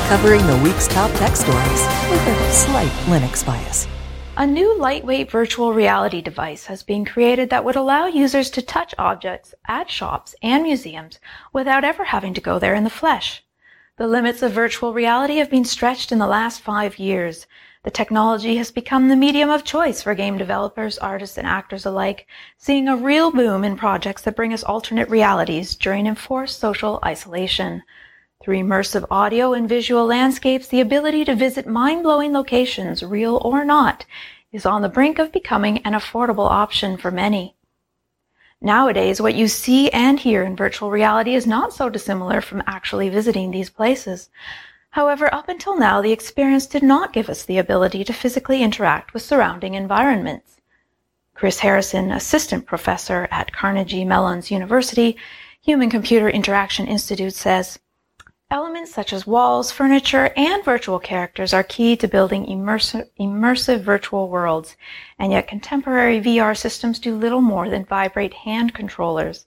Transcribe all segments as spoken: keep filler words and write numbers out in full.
covering the week's top tech stories with a slight Linux bias. A new lightweight virtual reality device has been created that would allow users to touch objects at shops and museums without ever having to go there in the flesh. The limits of virtual reality have been stretched in the last five years. The technology has become the medium of choice for game developers, artists, and actors alike, seeing a real boom in projects that bring us alternate realities during enforced social isolation. Through immersive audio and visual landscapes, the ability to visit mind-blowing locations, real or not, is on the brink of becoming an affordable option for many. Nowadays, what you see and hear in virtual reality is not so dissimilar from actually visiting these places. However, up until now, the experience did not give us the ability to physically interact with surrounding environments. Chris Harrison, assistant professor at Carnegie Mellon's University Human-Computer Interaction Institute, says, "Elements such as walls, furniture, and virtual characters are key to building immersive, immersive virtual worlds, and yet contemporary V R systems do little more than vibrate hand controllers."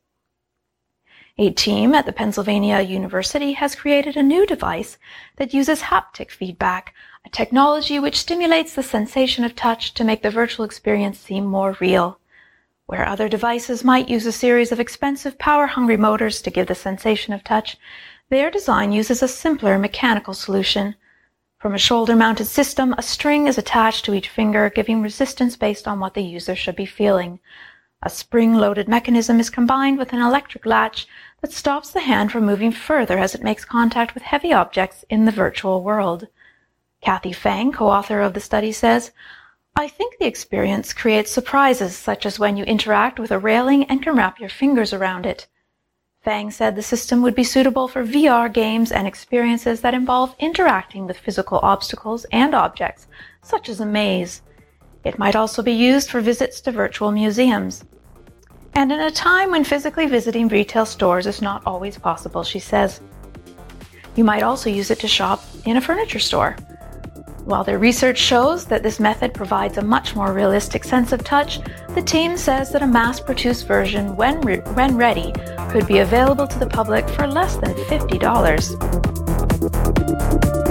A team at the Pennsylvania University has created a new device that uses haptic feedback, a technology which stimulates the sensation of touch to make the virtual experience seem more real. Where other devices might use a series of expensive, power-hungry motors to give the sensation of touch, their design uses a simpler mechanical solution. From a shoulder-mounted system, a string is attached to each finger, giving resistance based on what the user should be feeling. A spring-loaded mechanism is combined with an electric latch that stops the hand from moving further as it makes contact with heavy objects in the virtual world. Kathy Fang, co-author of the study, says, "I think the experience creates surprises, such as when you interact with a railing and can wrap your fingers around it." Fang said the system would be suitable for V R games and experiences that involve interacting with physical obstacles and objects, such as a maze. It might also be used for visits to virtual museums. And in a time when physically visiting retail stores is not always possible, she says, you might also use it to shop in a furniture store. While their research shows that this method provides a much more realistic sense of touch, the team says that a mass-produced version, when, re- when ready, could be available to the public for less than fifty dollars.